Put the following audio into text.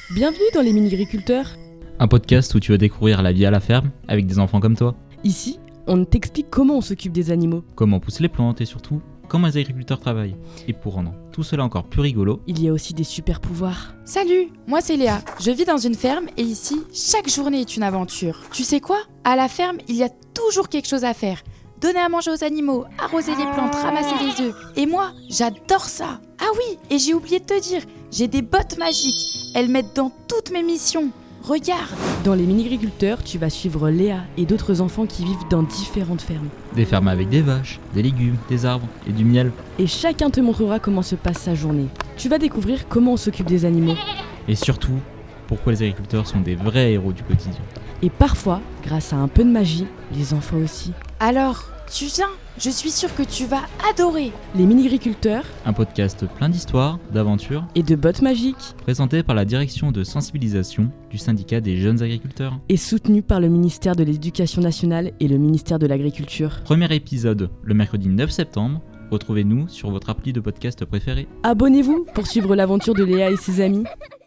Bienvenue dans les mini-agriculteurs. Un podcast où tu vas découvrir la vie à la ferme avec des enfants comme toi. Ici, on t'explique comment on s'occupe des animaux. Comment poussent les plantes et surtout, comment les agriculteurs travaillent. Et pour rendre tout cela encore plus rigolo, Il y a aussi des super pouvoirs. Salut, moi c'est Léa. Je vis dans une ferme et ici, chaque journée est une aventure. Tu sais quoi ? À la ferme, il y a toujours quelque chose à faire. Donner à manger aux animaux, arroser les plantes, ramasser les œufs. Et moi, j'adore ça. Ah oui, et j'ai oublié de te dire, j'ai des bottes magiques. Elles m'aident dans toutes mes missions. Regarde. Dans les mini-agriculteurs, tu vas suivre Léa et d'autres enfants qui vivent dans différentes fermes. des fermes avec des vaches, des légumes, des arbres et du miel. Et chacun te montrera comment se passe sa journée. Tu vas découvrir comment on s'occupe des animaux. Et surtout, pourquoi les agriculteurs sont des vrais héros du quotidien. Et parfois, grâce à un peu de magie, les enfants aussi. Alors, tu viens ? Je suis sûre que tu vas adorer. Les mini-agriculteurs Un podcast plein d'histoires, d'aventures, et de bottes magiques présenté par la direction de sensibilisation du syndicat des jeunes agriculteurs. et soutenus par le ministère de l'Éducation nationale et le ministère de l'Agriculture. Premier épisode le mercredi 9 septembre. Retrouvez-nous sur votre appli de podcast préféré. Abonnez-vous pour suivre l'aventure de Léa et ses amis.